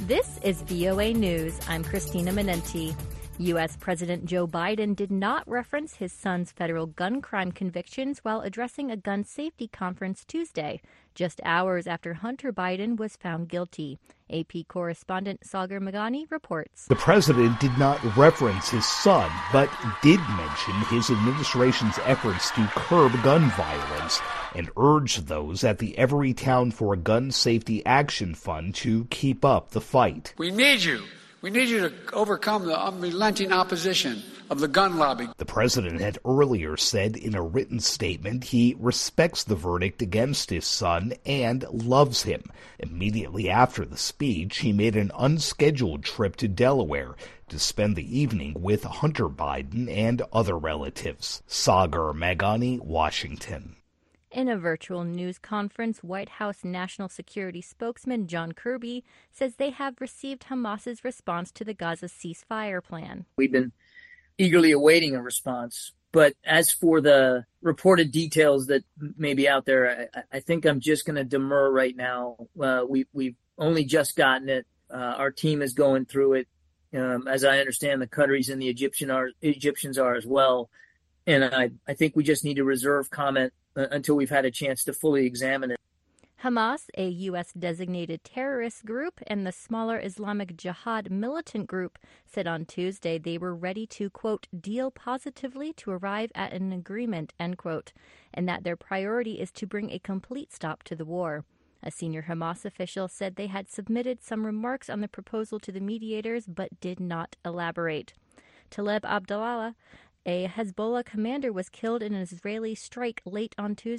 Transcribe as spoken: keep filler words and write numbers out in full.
This is V O A News. I'm Christina Menenti. U S. President Joe Biden did not reference his son's federal gun crime convictions while addressing a gun safety conference Tuesday, just hours after Hunter Biden was found guilty. A P correspondent Sagar Meghani reports. The president did not reference his son, but did mention his administration's efforts to curb gun violence and urged those at the Everytown for a Gun Safety Action Fund to keep up the fight. We need you. We need you to overcome the unrelenting opposition of the gun lobby. The president had earlier said in a written statement he respects the verdict against his son and loves him. Immediately after the speech, he made an unscheduled trip to Delaware to spend the evening with Hunter Biden and other relatives. Sagar Meghani, Washington. In a virtual news conference, White House National Security spokesman John Kirby says they have received Hamas's response to the Gaza ceasefire plan. We've been eagerly awaiting a response, but as for the reported details that may be out there, I, I think I'm just going to demur right now. Uh, we, we've only just gotten it. Uh, our team is going through it. Um, as I understand, the Qataris and the Egyptian are, Egyptians are as well. And I, I think we just need to reserve comment uh, until we've had a chance to fully examine it. Hamas, a U S-designated terrorist group, and the smaller Islamic Jihad militant group said on Tuesday they were ready to, quote, deal positively to arrive at an agreement, end quote, and that their priority is to bring a complete stop to the war. A senior Hamas official said they had submitted some remarks on the proposal to the mediators but did not elaborate. Taleb Abdallah, a Hezbollah commander, was killed in an Israeli strike late on Tuesday.